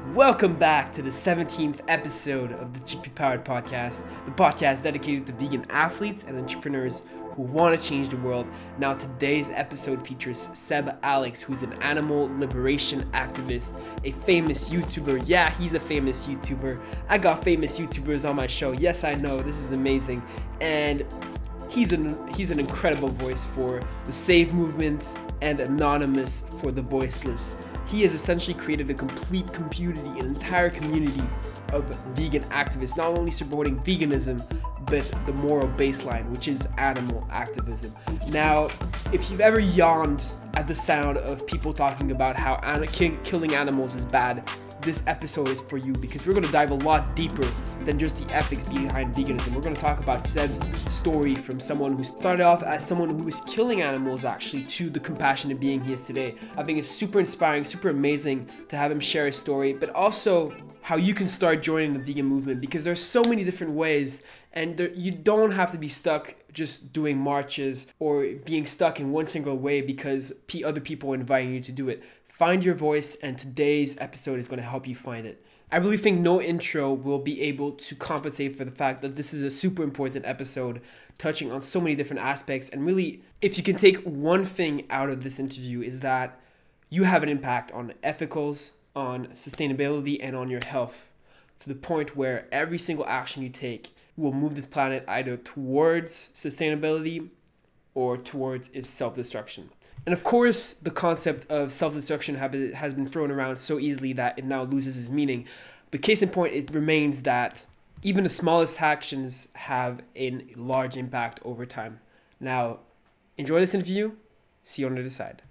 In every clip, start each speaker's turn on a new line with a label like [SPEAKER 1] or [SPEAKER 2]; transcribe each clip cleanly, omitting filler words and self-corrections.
[SPEAKER 1] Welcome back to the 17th episode of the GP Powered Podcast, the podcast dedicated to vegan athletes and entrepreneurs who want to change the world. Now, today's episode features Seb Alex, who's an animal liberation activist, a famous YouTuber. Yeah, he's a famous YouTuber. I got famous YouTubers on my show. Yes, I know. This is amazing. And he's an incredible voice for the Save movement and Anonymous for the voiceless. He has essentially created a complete community, an entire community of vegan activists, not only supporting veganism, but the moral baseline, which is animal activism. Now, if you've ever yawned at the sound of people talking about how killing animals is bad, this episode is for you because we're going to dive a lot deeper than just the ethics behind veganism. We're going to talk about Seb's story from someone who started off as someone who was killing animals actually to the compassionate being he is today. I think it's super inspiring, super amazing to have him share his story, but also how you can start joining the vegan movement because there's so many different ways and you don't have to be stuck just doing marches or being stuck in one single way because other people are inviting you to do it. Find your voice, and today's episode is going to help you find it. I really think no intro will be able to compensate for the fact that this is a super important episode touching on so many different aspects. And really, if you can take one thing out of this interview, is that you have an impact on ethicals, on sustainability, and on your health to the point where every single action you take will move this planet either towards sustainability or towards its self-destruction. And of course, the concept of self-destruction has been thrown around so easily that it now loses its meaning. But case in point, it remains that even the smallest actions have a large impact over time. Now, enjoy this interview. See you on the other side.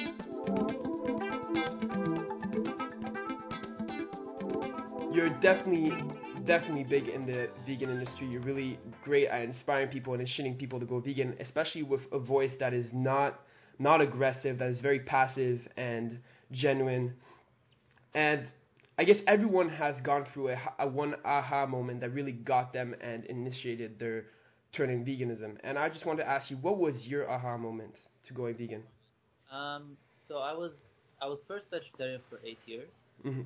[SPEAKER 1] You're definitely big in the vegan industry. You're really great at inspiring people and initiating people to go vegan, especially with a voice that is not aggressive, that is very passive and genuine. And I guess everyone has gone through a one aha moment that really got them and initiated their turning veganism. And I just wanted to ask you, what was your aha moment to going vegan?
[SPEAKER 2] Um, so I was first vegetarian for 8 years,
[SPEAKER 1] Mm-hmm.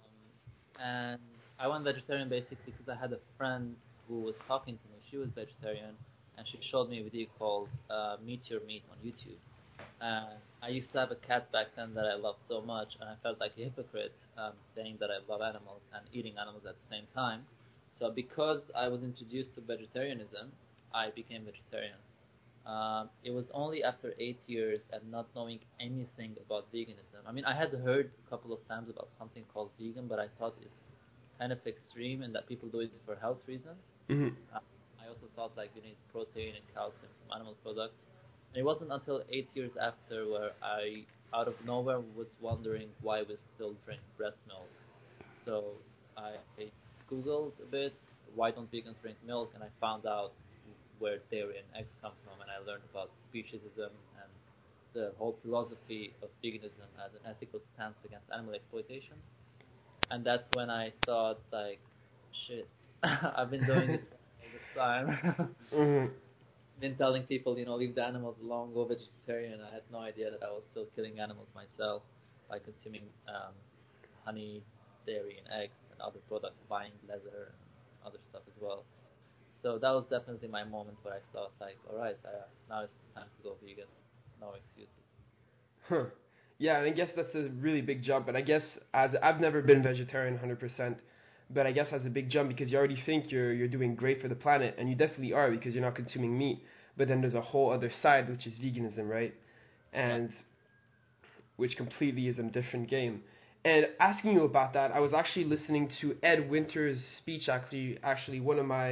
[SPEAKER 2] and I went vegetarian basically because I had a friend who was talking to me. She was vegetarian, and she showed me a video called "Meet Your Meat" on YouTube. And I used to have a cat back then that I loved so much, and I felt like a hypocrite saying that I love animals and eating animals at the same time. So because I was introduced to vegetarianism, I became vegetarian. It was only after 8 years and not knowing anything about veganism. I mean, I had heard a couple of times about something called vegan, but I thought it's kind of extreme and that people do it for health reasons.
[SPEAKER 1] Mm-hmm.
[SPEAKER 2] Uh, I also thought like you need protein and calcium from animal products. And it wasn't until 8 years after where I, out of nowhere, was wondering why we still drink breast milk. So I googled a bit, why don't vegans drink milk, and I found out where dairy and eggs come from, and I learned about speciesism and the whole philosophy of veganism as an ethical stance against animal exploitation. And that's when I thought, like, shit, I've been doing it for all this time.
[SPEAKER 1] Mm-hmm.
[SPEAKER 2] Been telling people, leave the animals alone, go vegetarian. I had no idea that I was still killing animals myself by consuming honey, dairy, and eggs and other products, buying leather and other stuff as well. So that was definitely my moment where I thought, like, all right, now it's time to go vegan. No excuses.
[SPEAKER 1] Huh. Yeah, and I guess that's a really big jump. And I guess as I've never been vegetarian 100%, but I guess that's a big jump because you already think you're doing great for the planet, and you definitely are because you're not consuming meat. But then there's a whole other side, which is veganism, right?
[SPEAKER 2] Yeah.
[SPEAKER 1] And which completely is a different game. And asking you about that, I was actually listening to Ed Winter's speech. Actually,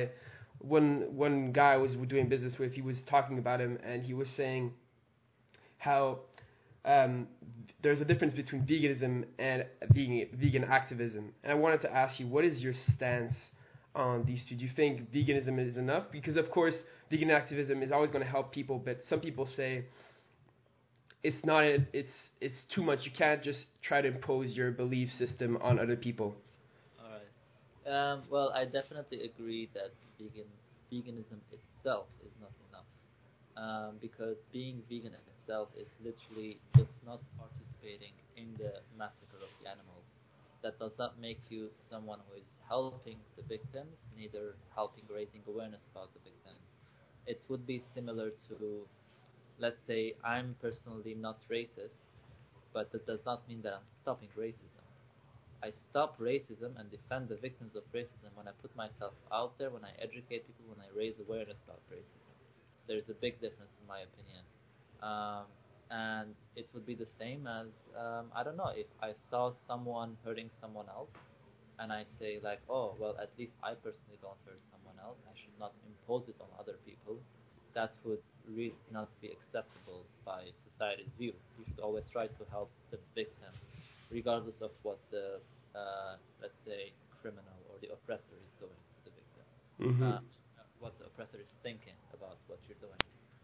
[SPEAKER 1] one guy I was doing business with, he was talking about him, and he was saying how um, there's a difference between veganism and being vegan activism. And I wanted to ask you, what is your stance on these two? Do you think veganism is enough? Because of course, vegan activism is always going to help people, but some people say it's not. It's too much. You can't just try to impose your belief system on other people.
[SPEAKER 2] All right. Well, I definitely agree that veganism itself is not enough. Because being vegan in itself is literally just not participating in the massacre of the animals. That does not make you someone who is helping the victims, neither helping raising awareness about the victims. It would be similar to, let's say, I'm personally not racist, but that does not mean that I'm stopping racism. I stop racism and defend the victims of racism when I put myself out there, when I educate people, when I raise awareness about racism. There's a big difference, in my opinion. Um, and it would be the same as, I don't know, if I saw someone hurting someone else, and I say like, oh, well, at least I personally don't hurt someone else, I should not impose it on other people, that would really not be acceptable by society's view. You should always try to help the victim, regardless of what the, let's say, criminal or the oppressor is doing to the victim,
[SPEAKER 1] Mm-hmm.
[SPEAKER 2] what the oppressor is thinking about what you're doing.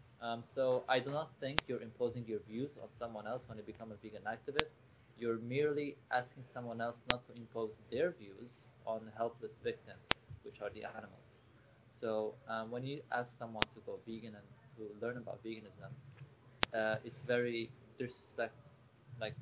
[SPEAKER 2] So I do not think you're imposing your views on someone else when you become a vegan activist. You're merely asking someone else not to impose their views on helpless victims, which are the animals. So when you ask someone to go vegan and to learn about veganism, it's very disrespect. Like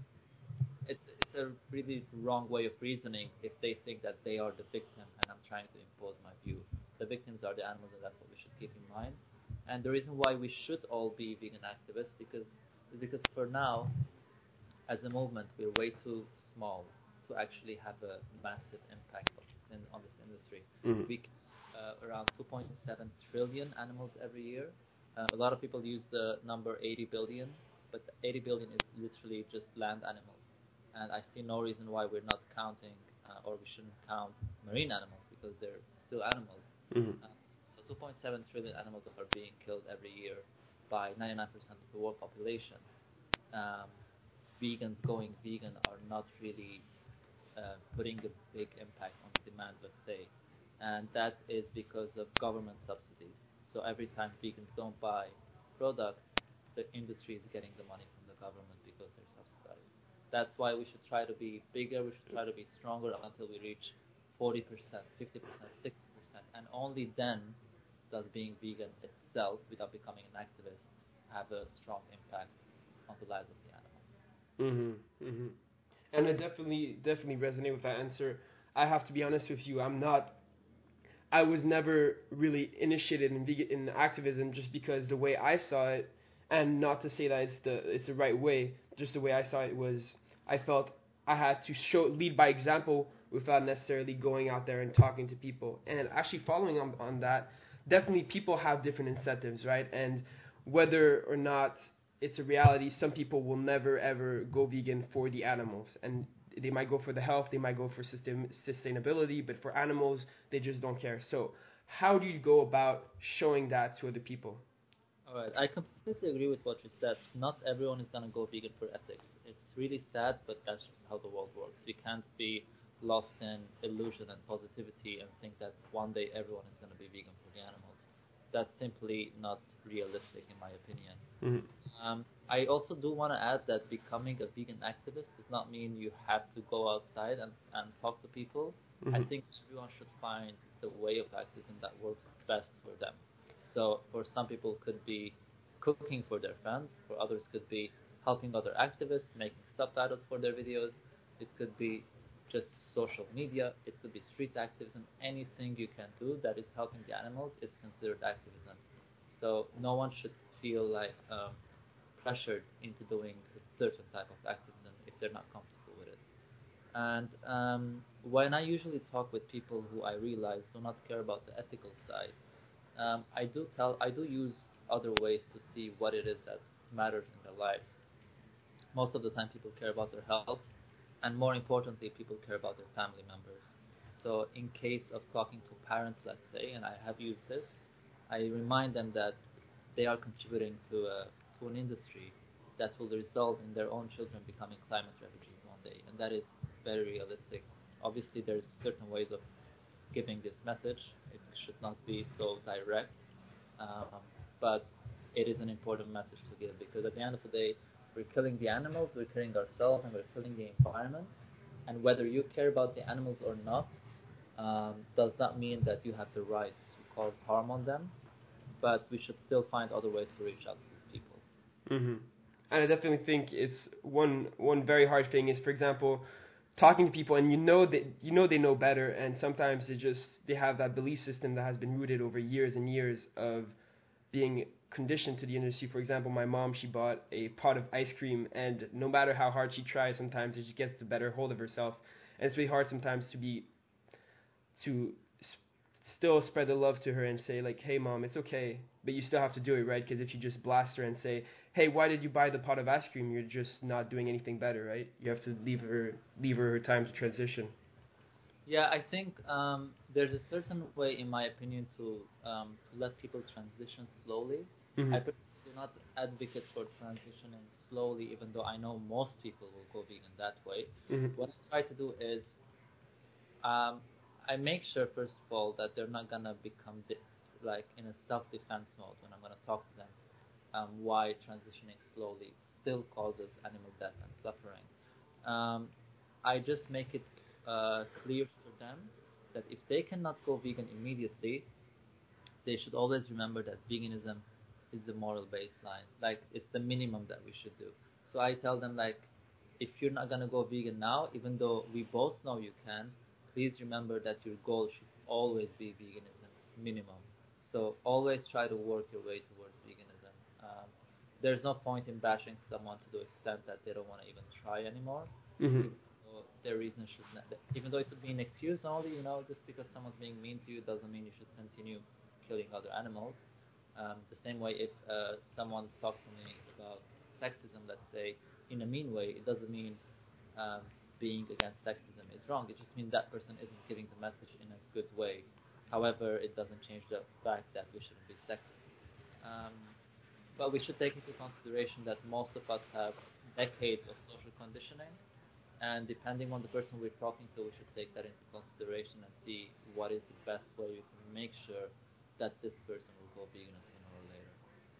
[SPEAKER 2] it's a really wrong way of reasoning if they think that they are the victim and I'm trying to impose my view. The victims are the animals, and that's what we should keep in mind. And the reason why we should all be vegan activists is because for now, as a movement, we're way too small to actually have a massive impact on this industry.
[SPEAKER 1] Mm-hmm.
[SPEAKER 2] We around 2.7 trillion animals every year. A lot of people use the number 80 billion, but 80 billion is literally just land animals. And I see no reason why we're not counting, or we shouldn't count marine animals because they're still animals.
[SPEAKER 1] Mm-hmm.
[SPEAKER 2] So 2.7 trillion animals are being killed every year by 99% of the world population. Um, Vegans going vegan are not really putting a big impact on the demand, let's say, and that is because of government subsidies. So every time vegans don't buy products, the industry is getting the money from the government because they're subsidized. That's why we should try to be bigger, we should try to be stronger until we reach 40%, 50%, 60%, and only then does being vegan itself, without becoming an activist, have a strong impact on the lives of the animals.
[SPEAKER 1] Mm-hmm. Mm-hmm. And I definitely resonate with that answer. I have to be honest with you. I was never really initiated in vegan activism just because the way I saw it, and not to say that it's the right way. Just the way I saw it was, I felt I had to lead by example without necessarily going out there and talking to people. And actually following on that, definitely people have different incentives, right? And whether or not it's a reality, some people will never ever go vegan for the animals, and they might go for the health, they might go for sustainability, but for animals, they just don't care. So, how do you go about showing that to other people?
[SPEAKER 2] All right, I completely agree with what you said. Not everyone is gonna go vegan for ethics. It's really sad, but that's just how the world works. We can't be lost in illusion and positivity and think that one day everyone is gonna be vegan for the animals. That's simply not realistic, in my opinion.
[SPEAKER 1] Mm-hmm.
[SPEAKER 2] I also do want to add that becoming a vegan activist does not mean you have to go outside and talk to people. I
[SPEAKER 1] Mm-hmm.
[SPEAKER 2] think everyone should find the way of activism that works best for them. So for some people could be cooking for their friends, for others could be helping other activists, making subtitles for their videos, it could be just social media, it could be street activism, anything you can do that is helping the animals is considered activism. So no one should feel like pressured into doing a certain type of activism if they're not comfortable with it. And when I usually talk with people who I realize do not care about the ethical side, I do use other ways to see what it is that matters in their lives. Most of the time, people care about their health, and more importantly, people care about their family members. So, in case of talking to parents, let's say, and I have used this, I remind them that they are contributing to an industry that will result in their own children becoming climate refugees one day, and that is very realistic. Obviously, there's certain ways of giving this message. It should not be so direct, um, but it is an important message to give because at the end of the day, we're killing the animals, we're killing ourselves, and we're killing the environment. And whether you care about the animals or not, does not mean that you have the right to cause harm on them. But we should still find other ways to reach out to these people.
[SPEAKER 1] Mm-hmm. And I definitely think it's one very hard thing is, for example, talking to people, and they know better, and sometimes they have that belief system that has been rooted over years and years of being conditioned to the industry. For example, my mom, she bought a pot of ice cream, and no matter how hard she tries, sometimes she gets the better hold of herself, and it's really hard sometimes to still spread the love to her and say like, hey mom, it's okay, but you still have to do it, right? Because if you just blast her and say, hey, why did you buy the pot of ice cream, you're just not doing anything better, right? You have to leave her time to transition.
[SPEAKER 2] Yeah, I think there's a certain way, in my opinion, to let people transition slowly.
[SPEAKER 1] Mm-hmm.
[SPEAKER 2] I personally do not advocate for transitioning slowly, even though I know most people will go vegan that way.
[SPEAKER 1] Mm-hmm.
[SPEAKER 2] What I try to do is um, I make sure, first of all, that they're not gonna become like in a self-defense mode when I'm gonna talk to them. Why transitioning slowly still causes animal death and suffering. Um, I just make it clear for them that if they cannot go vegan immediately, they should always remember that veganism is the moral baseline. Like, it's the minimum that we should do. So I tell them, like, if you're not gonna go vegan now, even though we both know you can, please remember that your goal should always be veganism minimum. So always try to work your way towards veganism. There's no point in bashing someone to the extent that they don't want to even try anymore.
[SPEAKER 1] Mm-hmm.
[SPEAKER 2] Even though their reason should not, even though it would be an excuse only, just because someone's being mean to you doesn't mean you should continue killing other animals. The same way, if someone talks to me about sexism, let's say, in a mean way, it doesn't mean um, being against sexism is wrong. It just means that person isn't giving the message in a good way. However, it doesn't change the fact that we shouldn't be sexist. Um, but we should take into consideration that most of us have decades of social conditioning, and depending on the person we're talking to, we should take that into consideration and see what is the best way we can make sure that this person will go vegan sooner or later.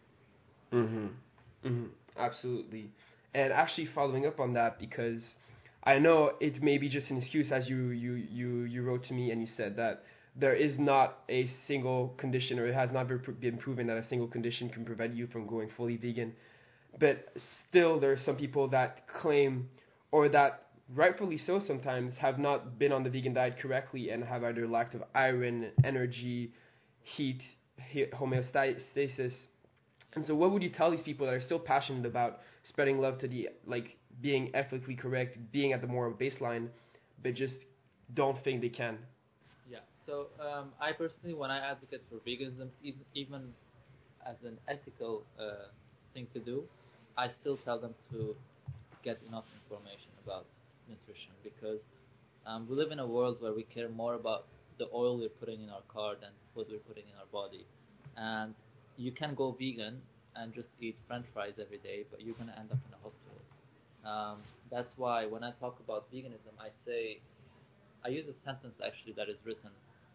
[SPEAKER 1] Mm-hmm. Mm-hmm. Absolutely. And actually following up on that, because I know it may be just an excuse, as you wrote to me and you said that there is not a single condition, or it has not been proven that a single condition can prevent you from going fully vegan. But still, there are some people that claim, or that rightfully so sometimes, have not been on the vegan diet correctly and have either lack of iron, energy, heat, homeostasis. And so, what would you tell these people that are still passionate about spreading love to the, like, being ethically correct, being at the moral baseline, but just don't think they can?
[SPEAKER 2] Yeah. So I personally, when I advocate for veganism, even as an ethical thing to do, I still tell them to get enough information about nutrition, because we live in a world where we care more about the oil we're putting in our car than food we're putting in our body. And you can go vegan and just eat French fries every day, but you're gonna end up in a hospital. That's why when I talk about veganism, I use a sentence actually that is written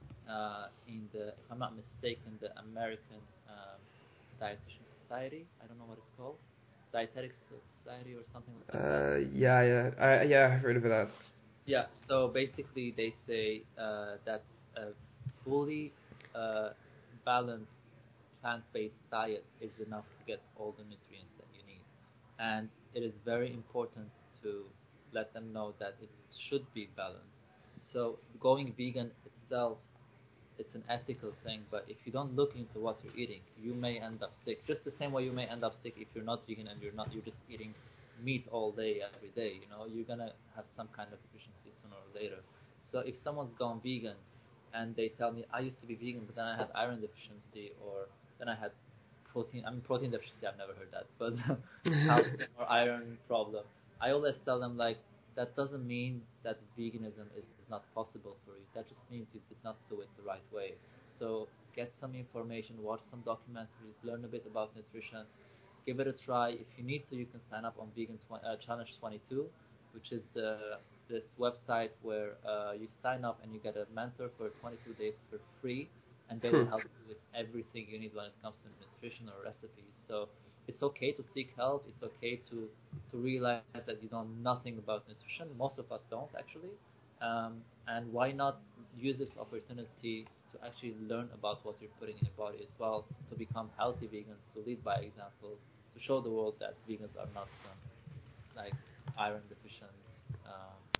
[SPEAKER 2] in the, if I'm not mistaken, the American Dietitian Society. I don't know what it's called, Dietetic Society or something like that.
[SPEAKER 1] Yeah, I've heard of that.
[SPEAKER 2] Yeah. So basically, they say that a fully uh, balanced plant-based diet is enough to get all the nutrients that you need, and it is very important to let them know that it should be balanced. So going vegan itself, it's an ethical thing, but if you don't look into what you're eating, you may end up sick. Just the same way you may end up sick if you're not vegan and you're just eating meat all day every day. You're gonna have some kind of deficiency sooner or later. So if someone's gone vegan and they tell me I used to be vegan, but then I had iron deficiency, or then I had protein deficiency. I've never heard that, but calcium or iron problem. I always tell them, like, that doesn't mean that veganism is not possible for you. That just means you did not do it the right way. So get some information, watch some documentaries, learn a bit about nutrition, give it a try. If you need to, you can sign up on Challenge 22, which is this website where you sign up and you get a mentor for 22 days for free, and they will help you with everything you need when it comes to nutrition or recipes. So it's okay to seek help. It's okay to realize that you know nothing about nutrition. Most of us don't actually. And why not use this opportunity to actually learn about what you're putting in your body as well, to become healthy vegans, to lead by example, to show the world that vegans are not like iron deficient,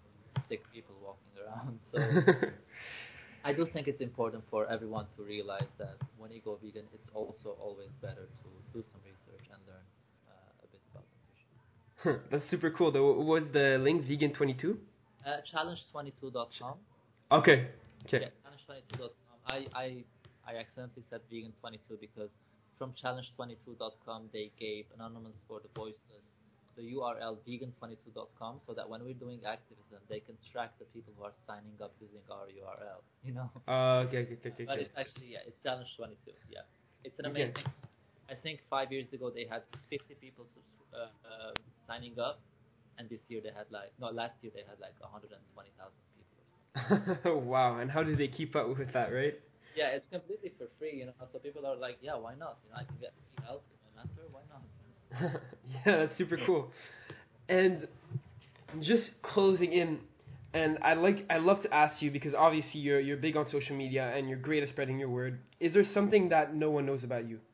[SPEAKER 2] sick people walking around. So I do think it's important for everyone to realize that when you go vegan, it's also always better to do some research and learn a bit about nutrition.
[SPEAKER 1] That's super cool. What was the link? Vegan22?
[SPEAKER 2] Challenge22.com.
[SPEAKER 1] Okay.
[SPEAKER 2] Yeah, challenge22.com. I accidentally said vegan22 because from challenge22.com they gave Anonymous for the Voiceless the URL vegan22.com so that when we're doing activism, they can track the people who are signing up using our URL. You know.
[SPEAKER 1] Okay.
[SPEAKER 2] But it's actually it's challenge22. Yeah, it's an
[SPEAKER 1] Okay.
[SPEAKER 2] amazing. I think 5 years ago they had 50 people signing up, and this year they had last year they had like 120,000 people or something.
[SPEAKER 1] Wow. And how do they keep up with that, right?
[SPEAKER 2] Yeah, it's completely for free, you know. So people are like, yeah, why not? You know, I can get free help in my mentor. Why not?
[SPEAKER 1] Yeah, that's super cool. And just closing in, and I'd love to ask you, because obviously you're big on social media and you're great at spreading your word. Is there something that no one knows about you?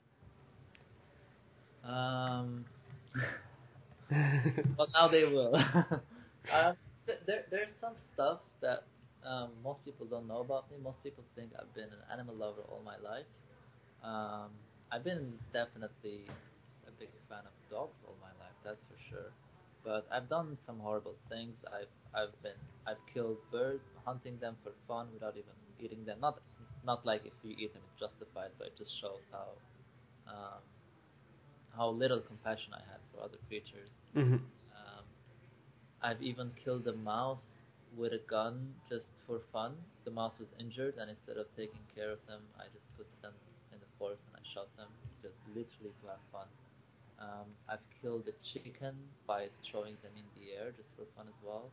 [SPEAKER 2] Well, now they will. There's some stuff that most people don't know about me. Most people think I've been an animal lover all my life. I've been definitely a big fan of dogs all my life, that's for sure. But I've done some horrible things. I've killed birds, hunting them for fun without even eating them. Not like if you eat them it's justified, but it just shows um, how little compassion I had for other creatures.
[SPEAKER 1] Mm-hmm.
[SPEAKER 2] I've even killed a mouse with a gun just for fun. The mouse was injured, and instead of taking care of them, I just put them in the forest and I shot them, just literally to have fun. I've killed a chicken by throwing them in the air just for fun as well.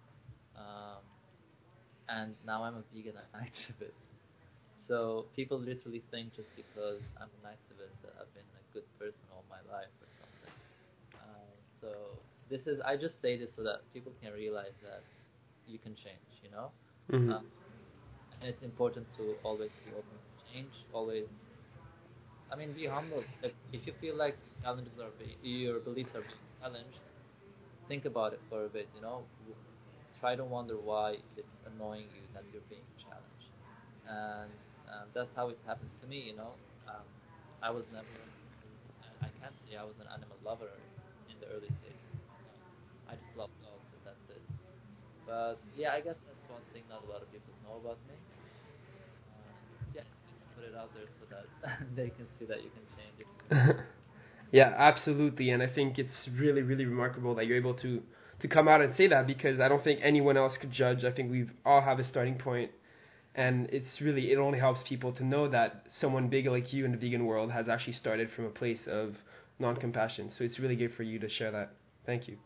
[SPEAKER 2] And now I'm a vegan activist. So people literally think just because I'm an activist that I've been a good person all my life or something. So I just say this so that people can realize that you can change, you know?
[SPEAKER 1] Mm-hmm.
[SPEAKER 2] And it's important to always be open to change, always, I mean, be humble. Like, if you feel like your beliefs are being challenged, think about it for a bit, you know? Try to wonder why it's annoying you that you're being challenged. And that's how it happened to me, you know? I was never, I can't say I was an animal lover in the early stages. I just love dogs and that's it. But yeah, I guess that's one thing not a lot of people know about me. Yeah, it's good to put it out there so that they can see that you can change it.
[SPEAKER 1] Yeah, absolutely. And I think it's really, really remarkable that you're able to come out and say that, because I don't think anyone else could judge. I think we all have a starting point, and it only helps people to know that someone big like you in the vegan world has actually started from a place of non-compassion. So it's really good for you to share that. Thank you.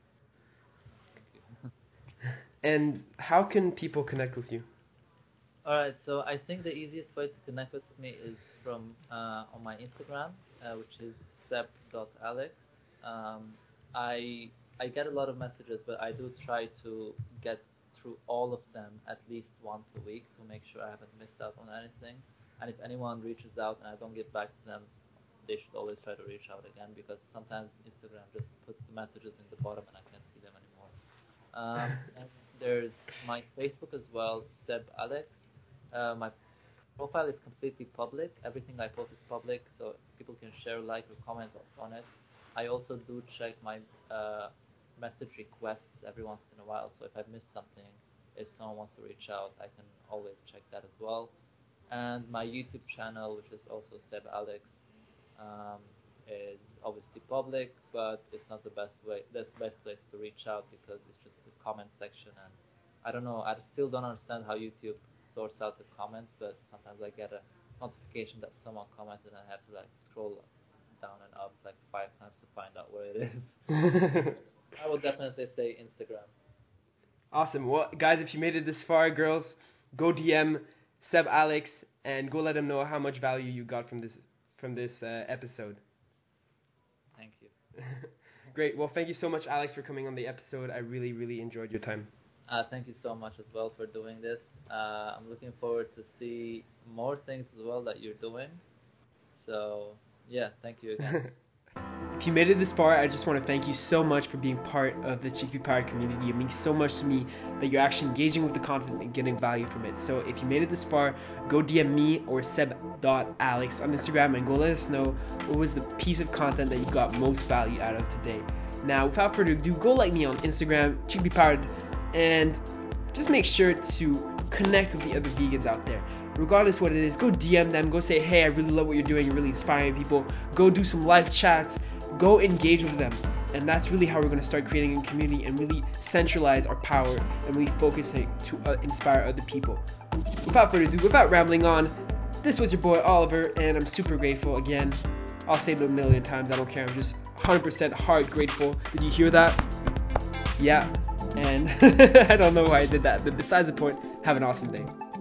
[SPEAKER 2] Thank you.
[SPEAKER 1] And how can people connect with you?
[SPEAKER 2] Alright, so I think the easiest way to connect with me is from on my Instagram, which is seb.alex. Um, I get a lot of messages, but I do try to get through all of them at least once a week to make sure I haven't missed out on anything. And if anyone reaches out and I don't get back to them, they should always try to reach out again, because sometimes Instagram just puts the messages in the bottom and I can't see them anymore. And there's my Facebook as well, Seb Alex. My profile is completely public. Everything I post is public, so people can share, like, or comment on it. I also do check my message requests every once in a while. So if I miss something, if someone wants to reach out, I can always check that as well. And my YouTube channel, which is also Seb Alex, um, is obviously public, but it's not the best way. That's the best place to reach out, because it's just the comment section, and I don't know. I still don't understand how YouTube sorts out the comments, but sometimes I get a notification that someone commented, and I have to like scroll down and up like 5 times to find out where it is. I would definitely say Instagram.
[SPEAKER 1] Awesome. Well, guys, if you made it this far, girls, go DM Seb Alex and go let him know how much value you got from this episode.
[SPEAKER 2] Thank you.
[SPEAKER 1] Great. Well, thank you so much, Alex, for coming on the episode. I really, really enjoyed your time.
[SPEAKER 2] Thank you so much as well for doing this. I'm looking forward to see more things as well that you're doing. So yeah, thank you again.
[SPEAKER 1] If you made it this far, I just want to thank you so much for being part of the Chickpea Powered community. It means so much to me that you're actually engaging with the content and getting value from it. So if you made it this far, go DM me or seb.alex on Instagram and go let us know what was the piece of content that you got most value out of today. Now, without further ado, go like me on Instagram, Chickpea Powered, and just make sure to connect with the other vegans out there. Regardless what it is, go DM them, go say, hey, I really love what you're doing, you're really inspiring people. Go do some live chats, go engage with them. And that's really how we're going to start creating a community and really centralize our power and really focusing to inspire other people. Without further ado, without rambling on, this was your boy Oliver, and I'm super grateful again. I'll say it a million times, I don't care, I'm just 100% heart grateful. Did you hear that? Yeah. And I don't know why I did that, but besides the point, have an awesome day.